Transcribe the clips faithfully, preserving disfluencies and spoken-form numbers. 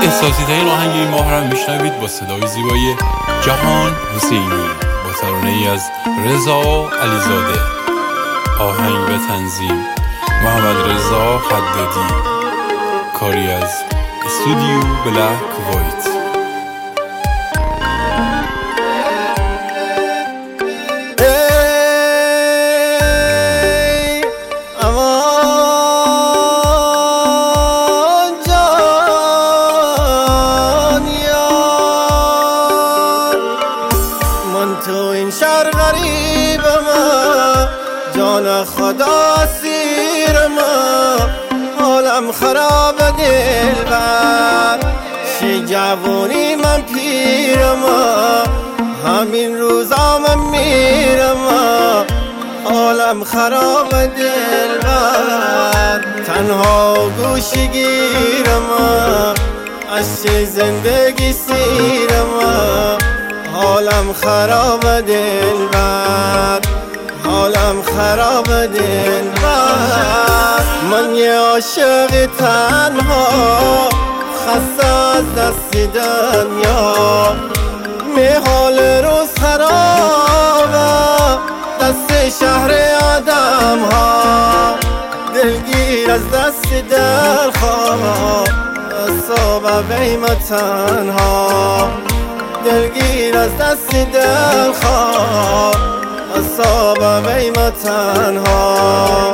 احساسی ترین آهنگ این ماه را میشنوید با صدای زیبای جهان حسینی با ترانه ای از رضا علیزاده. آهنگ و تنظیم محمد رضا خدادی. کاری از استودیو بلک وایت. جان خدا سیر ما حالم خراب دلبر شی جوانی من پیر ما همین روزا من میرم حالم خراب دلبر تنها گوشی گیرم از چه زندگی سیرم حالم خراب دلبر حالم خراب دلبر من یه عاشق تنها خسته از دست دنیا می حال روز خرابه دست شهر آدم ها دلگیر از دست دلخواه صبح بیم تنها دلگیر از دست دلخواه صبح بیم تنها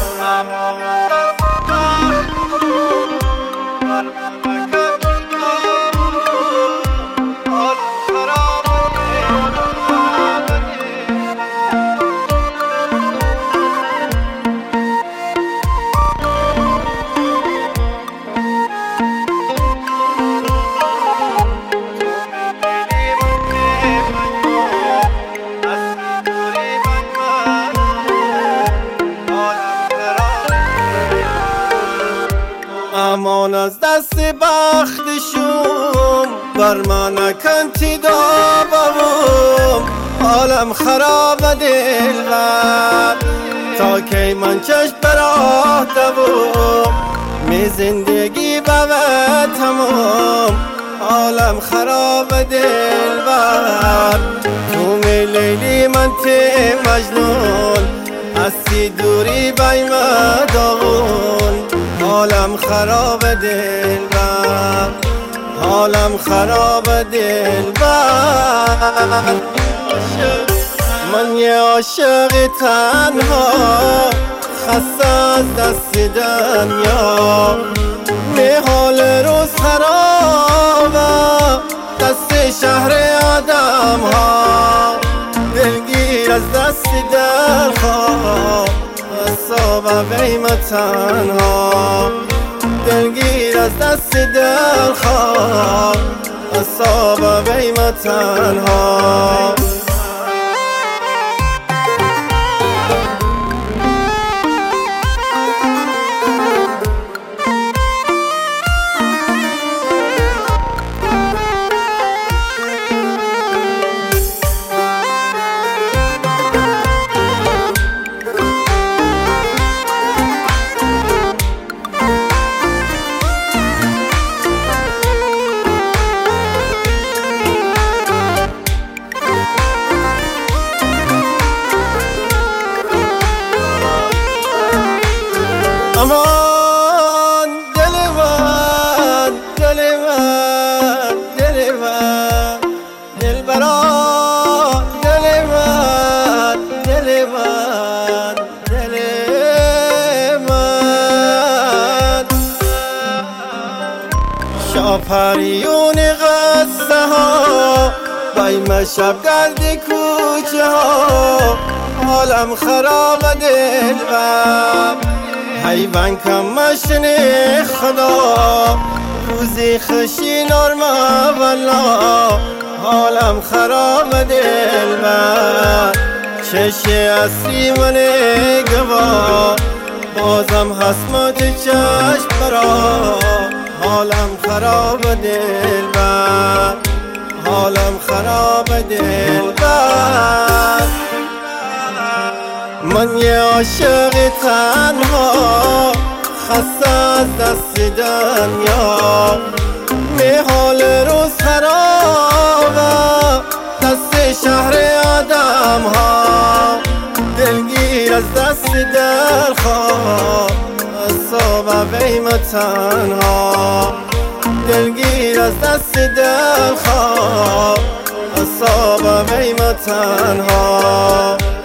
امان از دست بختشون بر من نکنتی دابم حالم خراب دلبر تا که من چشم براه دوم می زندگی بود تمام حالم خراب دلبر تو می لیلی من تی مجنون هستی دوری بیم داغون حالم خراب دلبر حالم خراب دلبر من یه عاشق تنها خسته از دست دنیا می حال روز خرابه دست شهر آدم ها دلگیر از دست دلخواه صبح بیم تنها دلگیر از دست دلخواه صبح بیم تنها امان دل من دل من دل من دل برا دل من دل من دل من شاپریون قصه ها بایم شب گردی کوچه ها حالم خراب دلبر حیوان کمشنی خدا روزی خشی نرمه والا حالم خراب دلبر چشی اصری من گوا بازم حسمت چشم برا حالم خراب دلبر حالم خراب دلبر من یه عاشق تنها خسته از دست دنیا همه حال روز خرابه دست شهر آدم ها، دلگیر از دست دلخواه از صبح ویم تنها، دلگیر از دست دلخواه از صبح ویم تنها.